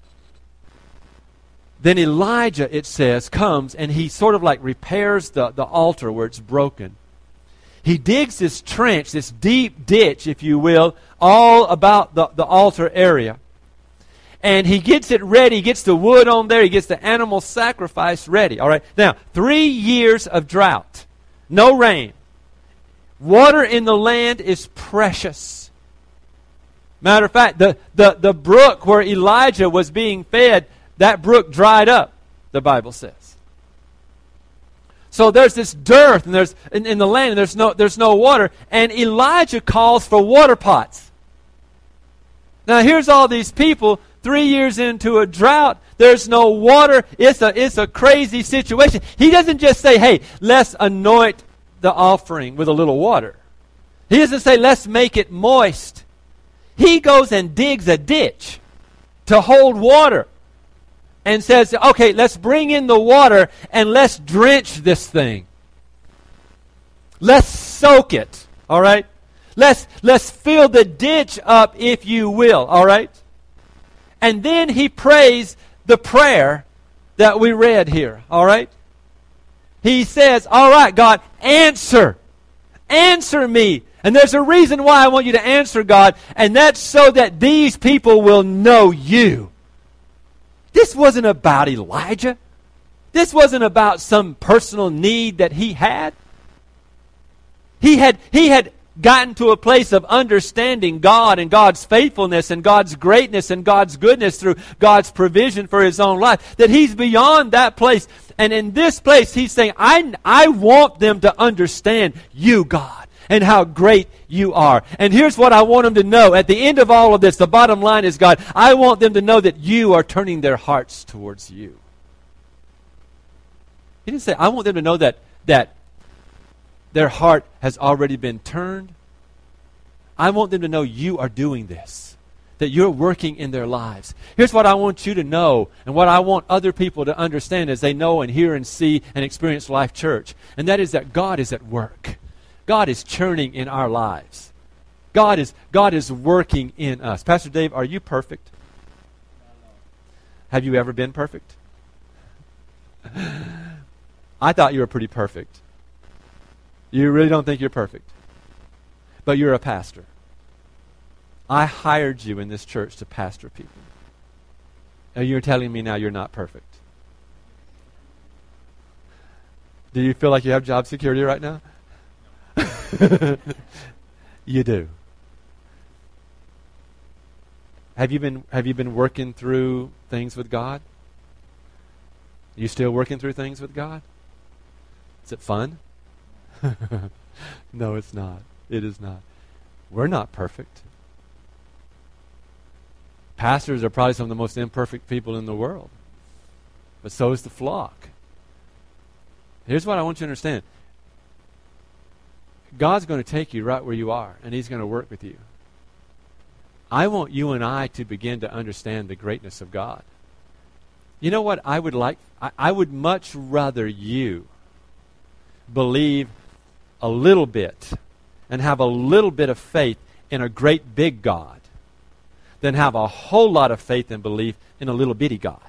B: Then Elijah, it says, comes and he sort of like repairs the, the altar where it's broken. He digs this trench, this deep ditch, if you will, all about the, the altar area. And he gets it ready, he gets the wood on there, he gets the animal sacrifice ready. All right. Now, three years of drought. No rain. Water in the land is precious. Matter of fact, the, the, the brook where Elijah was being fed, that brook dried up, the Bible says. So there's this dearth and there's in, in the land, and there's no there's no water, and Elijah calls for water pots. Now here's all these people, three years into a drought, there's no water, it's a it's a crazy situation. He doesn't just say, hey, let's anoint the offering with a little water. He doesn't say, let's make it moist. He goes and digs a ditch to hold water. And says, okay, let's bring in the water and let's drench this thing. Let's soak it, all right? Let's, let's fill the ditch up, if you will, all right? And then he prays the prayer that we read here, all right? He says, all right, God, answer. Answer me. And there's a reason why I want you to answer, God, and that's so that these people will know you. This wasn't about Elijah. This wasn't about some personal need that he had. He had, he had gotten to a place of understanding God and God's faithfulness and God's greatness and God's goodness through God's provision for his own life, that he's beyond that place. And in this place, he's saying, I, I want them to understand you, God, and how great you are. And here's what I want them to know. At the end of all of this, the bottom line is, God, I want them to know that you are turning their hearts towards you. He didn't say, I want them to know that, that their heart has already been turned. I want them to know you are doing this, that you're working in their lives. Here's what I want you to know, and what I want other people to understand as they know and hear and see and experience Life Church, and that is that God is at work. God is churning in our lives. God is, God is working in us. Pastor Dave, are you perfect? Have you ever been perfect? I thought you were pretty perfect. You really don't think you're perfect. But you're a pastor. I hired you in this church to pastor people. And you're telling me now you're not perfect. Do you feel like you have job security right now? You do. Have you been have you been working through things with God? Are you still working through things with God? Is it fun? No, it's not. It is not. We're not perfect. Pastors are probably some of the most imperfect people in the world. But so is the flock. Here's what I want you to understand. God's going to take you right where you are, and he's going to work with you. I want you and I to begin to understand the greatness of God. You know what I would like? I, I would much rather you believe a little bit and have a little bit of faith in a great big God than have a whole lot of faith and belief in a little bitty God.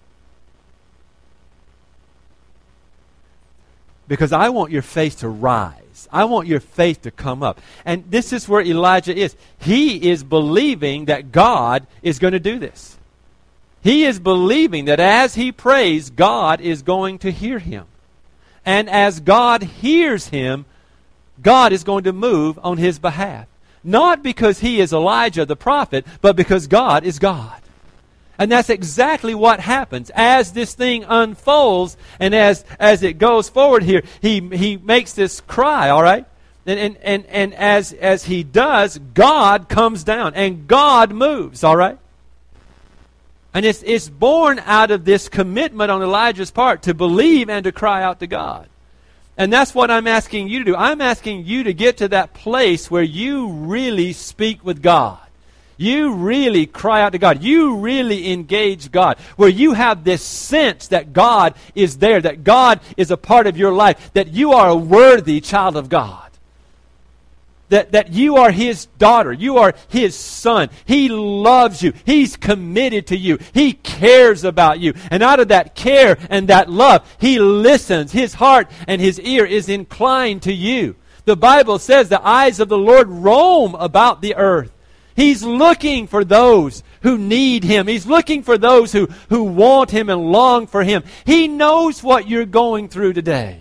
B: Because I want your faith to rise. I want your faith to come up. And this is where Elijah is. He is believing that God is going to do this. He is believing that as he prays, God is going to hear him. And as God hears him, God is going to move on his behalf. Not because he is Elijah the prophet, but because God is God. And that's exactly what happens. As this thing unfolds and as, as it goes forward here, he, he makes this cry, all right? And, and, and, and as, as he does, God comes down and God moves, all right? And it's, it's born out of this commitment on Elijah's part to believe and to cry out to God. And that's what I'm asking you to do. I'm asking you to get to that place where you really speak with God. you really cry out to God. You really engage God, where you have this sense that God is there, that God is a part of your life, that you are a worthy child of God. That, that you are His daughter. You are His son. He loves you. He's committed to you. He cares about you. And out of that care and that love, He listens. His heart and His ear is inclined to you. The Bible says the eyes of the Lord roam about the earth. He's looking for those who need Him. He's looking for those who, who want Him and long for Him. He knows what you're going through today.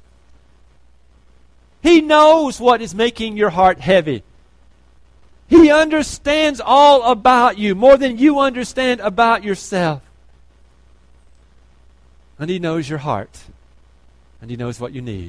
B: He knows what is making your heart heavy. He understands all about you, more than you understand about yourself. And He knows your heart. And He knows what you need.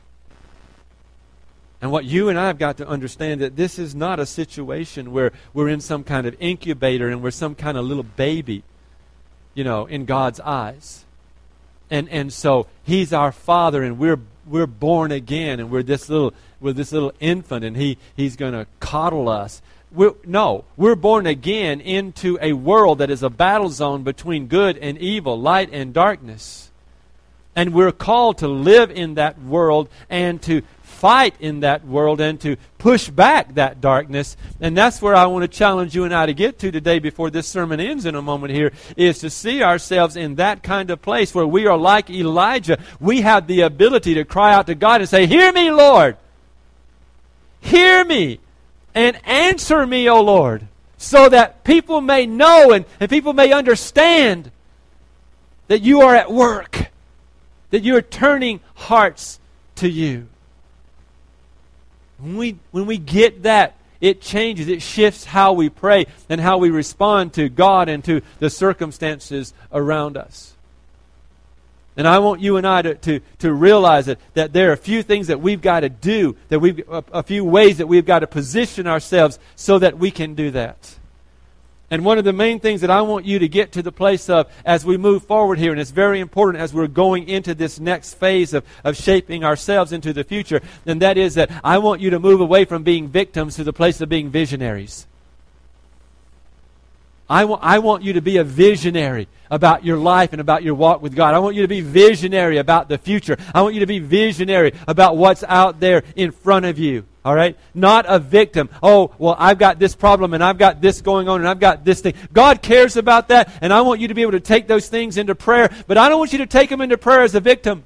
B: And what you and I have got to understand, that this is not a situation where we're in some kind of incubator and we're some kind of little baby, you know, in God's eyes. And and so He's our Father, and we're we're born again, and we're this little we're this little infant, and he he's going to coddle us. We're, no, we're born again into a world that is a battle zone between good and evil, light and darkness. And we're called to live in that world and to fight in that world and to push back that darkness. And that's where I want to challenge you and I to get to today before this sermon ends in a moment here, is to see ourselves in that kind of place where we are like Elijah. We have the ability to cry out to God and say, "Hear me, Lord. Hear me and answer me, O Lord," so that people may know and, and people may understand that you are at work, that you are turning hearts to you. When we, when we get that, it changes, it shifts how we pray and how we respond to God and to the circumstances around us. And I want you and I to, to, to realize that, that there are a few things that we've got to do, that we've a, a few ways that we've got to position ourselves so that we can do that. And one of the main things that I want you to get to the place of as we move forward here, and it's very important as we're going into this next phase of, of shaping ourselves into the future, and that is that I want you to move away from being victims to the place of being visionaries. I want, I want you to be a visionary about your life and about your walk with God. I want you to be visionary about the future. I want you to be visionary about what's out there in front of you. All right? Not a victim. Oh, well, I've got this problem and I've got this going on and I've got this thing. God cares about that, and I want you to be able to take those things into prayer, but I don't want you to take them into prayer as a victim.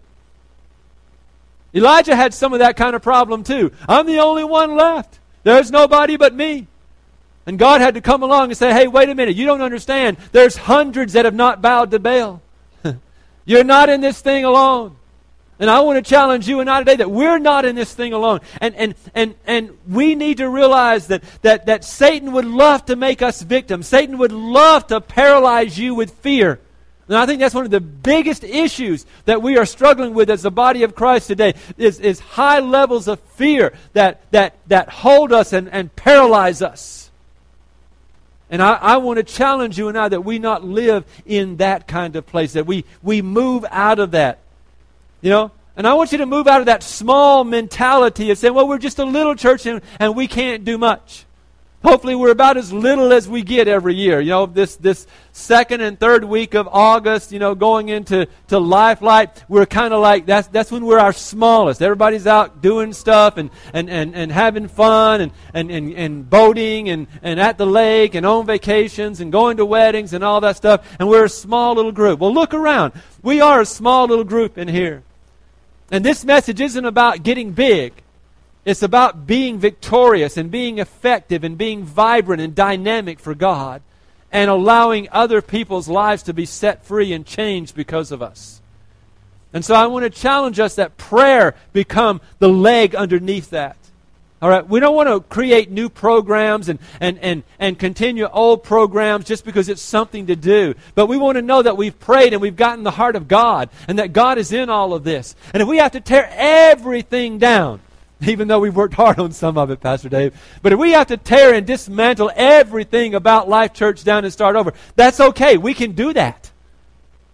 B: Elijah had some of that kind of problem too. I'm the only one left. There's nobody but me. And God had to come along and say, "Hey, wait a minute. You don't understand. There's hundreds that have not bowed to Baal. You're not in this thing alone." And I want to challenge you and I today that we're not in this thing alone. And and and and we need to realize that that that Satan would love to make us victims. Satan would love to paralyze you with fear. And I think that's one of the biggest issues that we are struggling with as the body of Christ today, is, is high levels of fear that that that hold us and, and paralyze us. And I, I want to challenge you and I that we not live in that kind of place, that we, we move out of that. You know, and I want you to move out of that small mentality of saying, well, we're just a little church and, and we can't do much. Hopefully we're about as little as we get every year. You know, this this second and third week of August, you know, going into to Life Light, we're kind of like, that's that's when we're our smallest. Everybody's out doing stuff and, and, and, and having fun and, and, and, and boating and, and at the lake and on vacations and going to weddings and all that stuff. And we're a small little group. Well, look around. We are a small little group in here. And this message isn't about getting big. It's about being victorious and being effective and being vibrant and dynamic for God and allowing other people's lives to be set free and changed because of us. And so I want to challenge us that prayer become the leg underneath that. All right, we don't want to create new programs and, and, and, and continue old programs just because it's something to do. But we want to know that we've prayed and we've gotten the heart of God and that God is in all of this. And if we have to tear everything down, even though we've worked hard on some of it, Pastor Dave, but if we have to tear and dismantle everything about Life Church down and start over, that's okay. We can do that.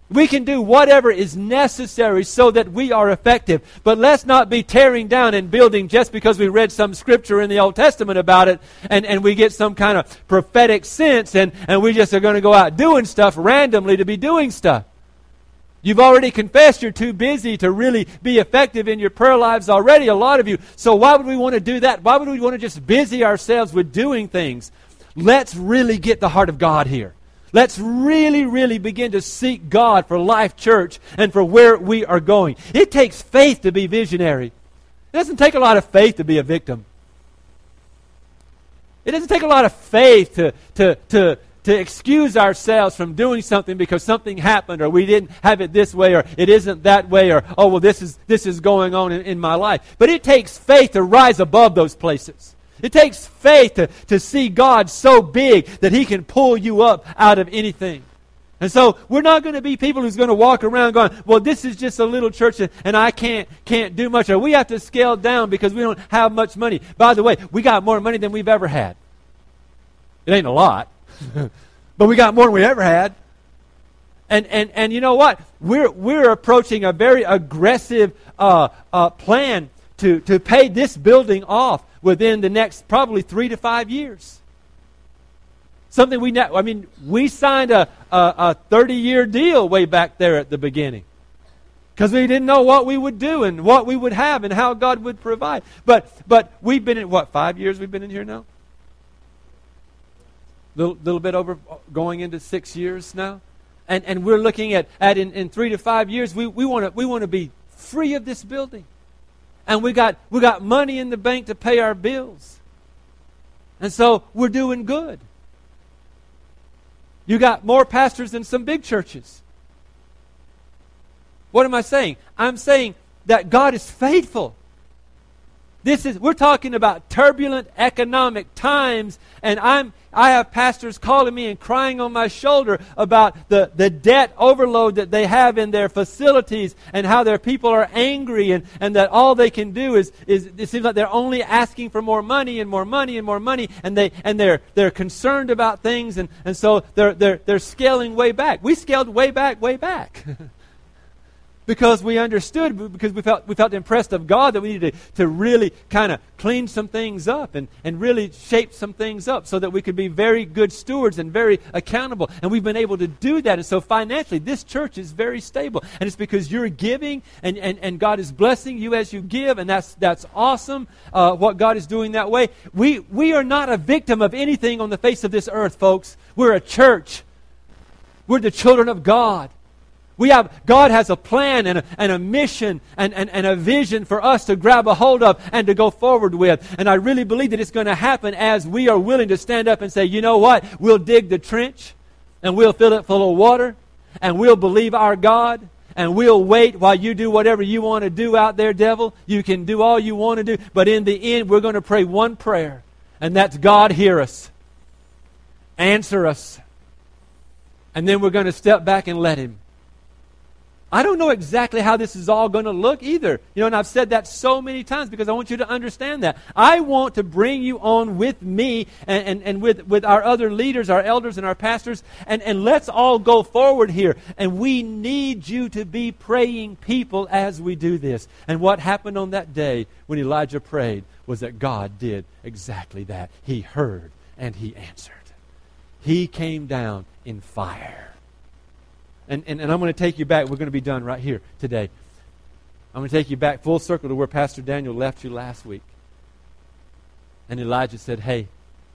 B: We can do whatever is necessary so that we are effective. But let's not be tearing down and building just because we read some scripture in the Old Testament about it and, and we get some kind of prophetic sense and, and we just are going to go out doing stuff randomly to be doing stuff. You've already confessed you're too busy to really be effective in your prayer lives already, a lot of you. So why would we want to do that? Why would we want to just busy ourselves with doing things? Let's really get the heart of God here. Let's really, really begin to seek God for Life Church and for where we are going. It takes faith to be visionary. It doesn't take a lot of faith to be a victim. It doesn't take a lot of faith to, to, to, to excuse ourselves from doing something because something happened or we didn't have it this way or it isn't that way or, oh, well, this is, this is going on in, in my life. But it takes faith to rise above those places. It takes faith to, to see God so big that He can pull you up out of anything. And so we're not going to be people who's going to walk around going, well, this is just a little church and, and I can't can't do much. Or we have to scale down because we don't have much money. By the way, we got more money than we've ever had. It ain't a lot, but we got more than we ever had. And and and you know what? We're we're approaching a very aggressive uh, uh, plan to to pay this building off within the next probably three to five years. Something we, ne- I mean, we signed a, a, a thirty-year deal way back there at the beginning because we didn't know what we would do and what we would have and how God would provide. But but we've been in, what, five years we've been in here now? Little little bit over, going into six years now. And and we're looking at, at in, in three to five years, we, we want to we want to be free of this building. And we got we got money in the bank to pay our bills. And so we're doing good. You got more pastors than some big churches. What am I saying? I'm saying that God is faithful. This is we're talking about turbulent economic times, and I'm I have pastors calling me and crying on my shoulder about the, the debt overload that they have in their facilities and how their people are angry and, and that all they can do is, is it seems like they're only asking for more money and more money and more money and they and they're they're concerned about things and, and so they're they're they're scaling way back. We scaled way back, way back. Because we understood, because we felt we felt impressed of God that we needed to, to really kind of clean some things up and, and really shape some things up so that we could be very good stewards and very accountable. And we've been able to do that. And so financially, this church is very stable. And it's because you're giving and, and, and God is blessing you as you give. And that's that's awesome, uh, what God is doing that way. We, we are not a victim of anything on the face of this earth, folks. We're a church. We're the children of God. We have, God has a plan and a, and a mission and, and, and a vision for us to grab a hold of and to go forward with. And I really believe that it's going to happen as we are willing to stand up and say, you know what? We'll dig the trench and we'll fill it full of water and we'll believe our God and we'll wait while you do whatever you want to do out there, devil. You can do all you want to do. But in the end, we're going to pray one prayer, and that's God, hear us. Answer us. And then we're going to step back and let Him. I don't know exactly how this is all going to look either. You know, and I've said that so many times because I want you to understand that. I want to bring you on with me and, and, and with, with our other leaders, our elders and our pastors, and, and let's all go forward here. And we need you to be praying people as we do this. And what happened on that day when Elijah prayed was that God did exactly that. He heard and He answered. He came down in fire. And, and, and I'm going to take you back. We're going to be done right here today. I'm going to take you back full circle to where Pastor Daniel left you last week. And Elijah said, hey,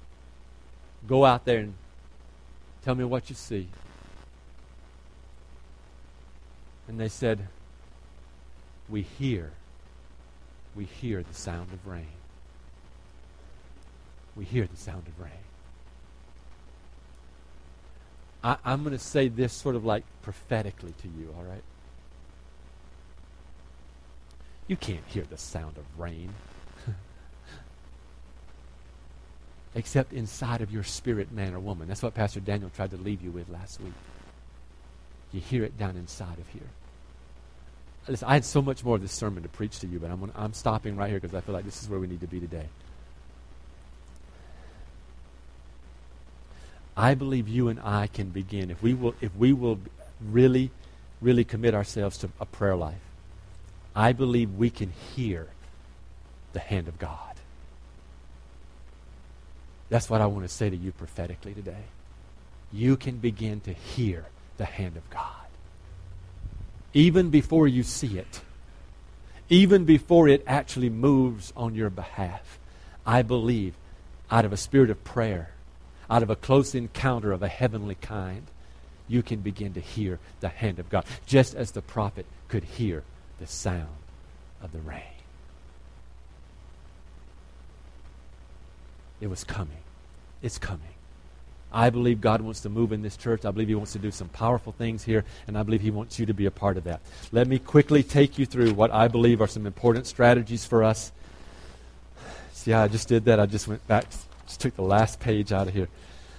B: go out there and tell me what you see. And they said, we hear. We hear the sound of rain. We hear the sound of rain. I, I'm going to say this sort of like prophetically to you, all right? You can't hear the sound of rain except inside of your spirit, man or woman. That's what Pastor Daniel tried to leave you with last week. You hear it down inside of here. Listen, I had so much more of this sermon to preach to you, but I'm, gonna, I'm stopping right here because I feel like this is where we need to be today. I believe you and I can begin, if we will if we will really really commit ourselves to a prayer life, I believe we can hear the hand of God. That's what I want to say to you prophetically today. You can begin to hear the hand of God. Even before you see it. Even before it actually moves on your behalf. I believe out of a spirit of prayer, out of a close encounter of a heavenly kind, you can begin to hear the hand of God. Just as the prophet could hear the sound of the rain. It was coming. It's coming. I believe God wants to move in this church. I believe He wants to do some powerful things here, and I believe He wants you to be a part of that. Let me quickly take you through what I believe are some important strategies for us. See how I just did that? I just went back, just took the last page out of here.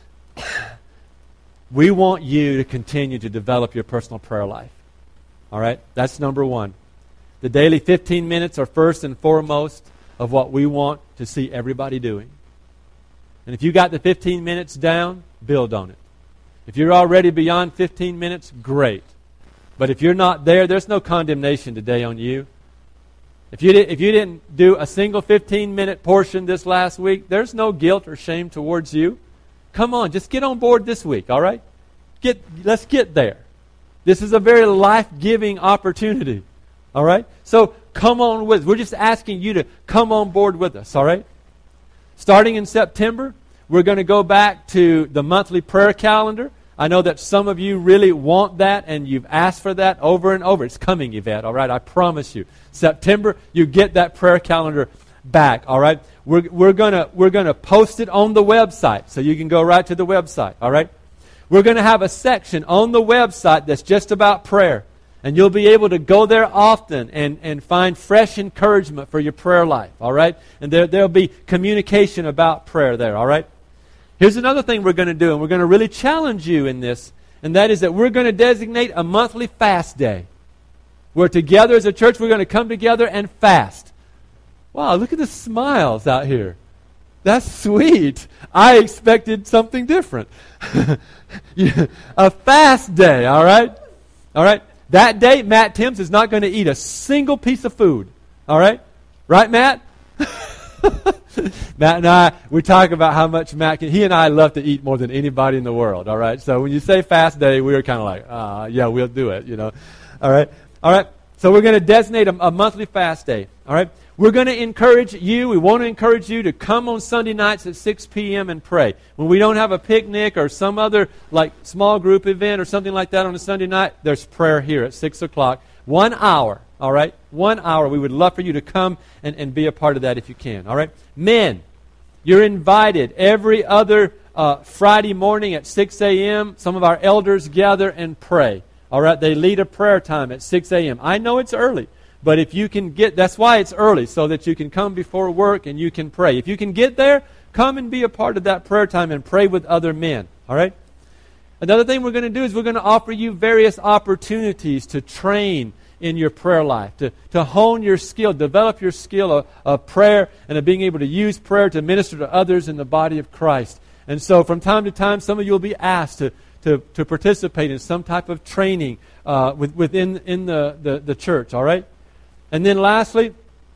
B: We want you to continue to develop your personal prayer life. All right? That's number one. The daily fifteen minutes are first and foremost of what we want to see everybody doing. And if you got the fifteen minutes down, build on it. If you're already beyond fifteen minutes, great. But if you're not there, there's no condemnation today on you. If you, did, if you didn't do a single fifteen-minute portion this last week, there's no guilt or shame towards you. Come on, just get on board this week, all right? Get, let's get there. This is a very life-giving opportunity, all right? So come on with us. We're just asking you to come on board with us, all right? Starting in September, we're going to go back to the monthly prayer calendar. I know that some of you really want that, and you've asked for that over and over. It's coming, Yvette, all right? I promise you. September, you get that prayer calendar back, all right? We're, we're going to we're gonna post it on the website, so you can go right to the website, all right? We're going to have a section on the website that's just about prayer, and you'll be able to go there often and, and find fresh encouragement for your prayer life, all right? And there, there'll be communication about prayer there, all right? Here's another thing we're going to do, and we're going to really challenge you in this, and that is that we're going to designate a monthly fast day. Where together as a church, we're going to come together and fast. Wow, look at the smiles out here. That's sweet. I expected something different. A fast day, all right? All right? That day, Matt Timms is not going to eat a single piece of food, all right? Right, Matt? Matt and I, we talk about how much Matt can, he and I love to eat more than anybody in the world, all right? So when you say fast day, we were kind of like, ah, uh, yeah, we'll do it, you know. All right? All right? So we're going to designate a, a monthly fast day, all right? We're going to encourage you, we want to encourage you to come on Sunday nights at six p.m. and pray. When we don't have a picnic or some other like small group event or something like that on a Sunday night, there's prayer here at six o'clock. One hour, all right? One hour. We would love for you to come and, and be a part of that if you can, all right? Men, you're invited every other uh, Friday morning at six a.m. Some of our elders gather and pray, all right? They lead a prayer time at six a.m. I know it's early, but if you can get, that's why it's early, so that you can come before work and you can pray. If you can get there, come and be a part of that prayer time and pray with other men, all right? Another thing we're going to do is we're going to offer you various opportunities to train in your prayer life, to, to hone your skill, develop your skill of, of prayer and of being able to use prayer to minister to others in the body of Christ. And so from time to time, some of you will be asked to, to, to participate in some type of training uh, with, within in the, the, the church, all right? And then lastly,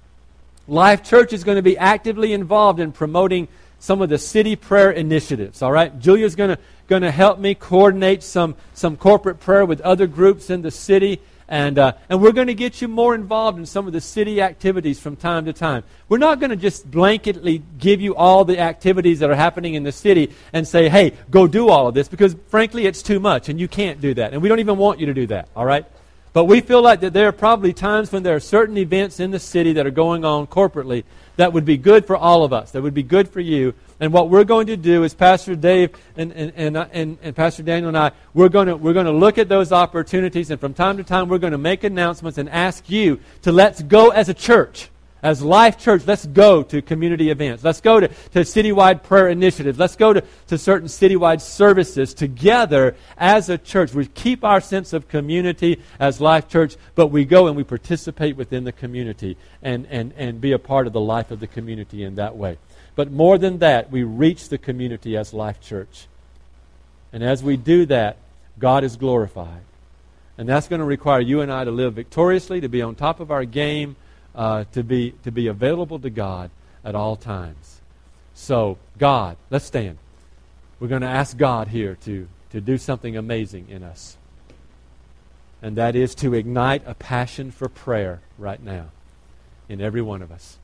B: Life Church is going to be actively involved in promoting some of the city prayer initiatives, all right? Julia's going to going to help me coordinate some, some corporate prayer with other groups in the city. And uh, and we're going to get you more involved in some of the city activities from time to time. We're not going to just blanketly give you all the activities that are happening in the city and say, hey, go do all of this, because frankly it's too much and you can't do that. And we don't even want you to do that, all right? But we feel like that there are probably times when there are certain events in the city that are going on corporately that would be good for all of us, that would be good for you. And what we're going to do is Pastor Dave and, and, and, and, and Pastor Daniel and I, we're going to we're going to look at those opportunities, and from time to time we're going to make announcements and ask you to let's go as a church, as Life Church, let's go to community events. Let's go to, to citywide prayer initiatives. Let's go to, to certain citywide services together as a church. We keep our sense of community as Life Church, but we go and we participate within the community and, and, and be a part of the life of the community in that way. But more than that, we reach the community as Life Church. And as we do that, God is glorified. And that's going to require you and I to live victoriously, to be on top of our game, uh, to be to be available to God at all times. So, God, let's stand. We're going to ask God here to, to do something amazing in us. And that is to ignite a passion for prayer right now in every one of us.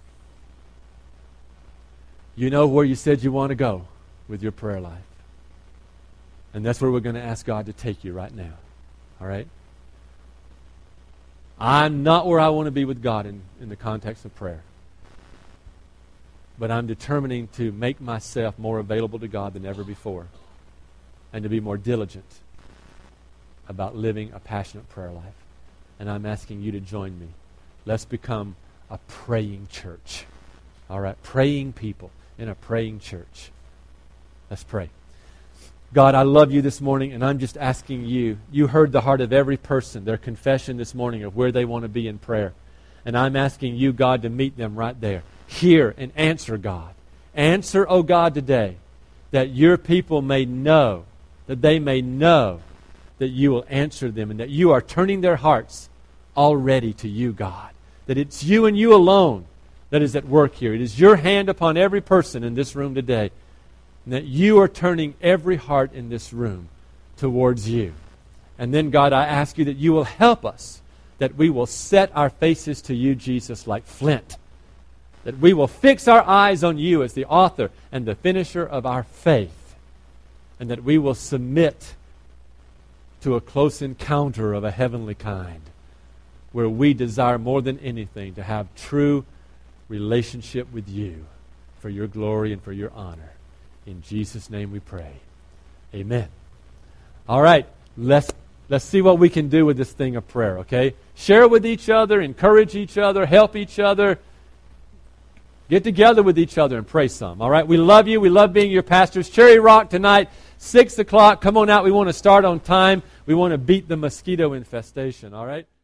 B: You know where you said you want to go with your prayer life. And that's where we're going to ask God to take you right now. All right? I'm not where I want to be with God in, in the context of prayer. But I'm determining to make myself more available to God than ever before. And to be more diligent about living a passionate prayer life. And I'm asking you to join me. Let's become a praying church. All right? Praying people in a praying church. Let's pray. God, I love you this morning, and I'm just asking you. You heard the heart of every person, their confession this morning of where they want to be in prayer. And I'm asking you, God, to meet them right there. Hear and answer, God. Answer, oh God, today, that your people may know, that they may know that you will answer them and that you are turning their hearts already to you, God. That it's you and you alone that is at work here. It is your hand upon every person in this room today. And that you are turning every heart in this room towards you. And then, God, I ask you that you will help us, that we will set our faces to you, Jesus, like flint. That we will fix our eyes on you as the author and the finisher of our faith. And that we will submit to a close encounter of a heavenly kind, where we desire more than anything to have true relationship with you for your glory and for your honor. In Jesus' name we pray. Amen. All right, let's let's see what we can do with this thing of prayer, okay? Share with each other, encourage each other, help each other. Get together with each other and pray some, all right? We love you. We love being your pastors. Cherry Rock tonight, six o'clock. Come on out. We want to start on time. We want to beat the mosquito infestation, all right?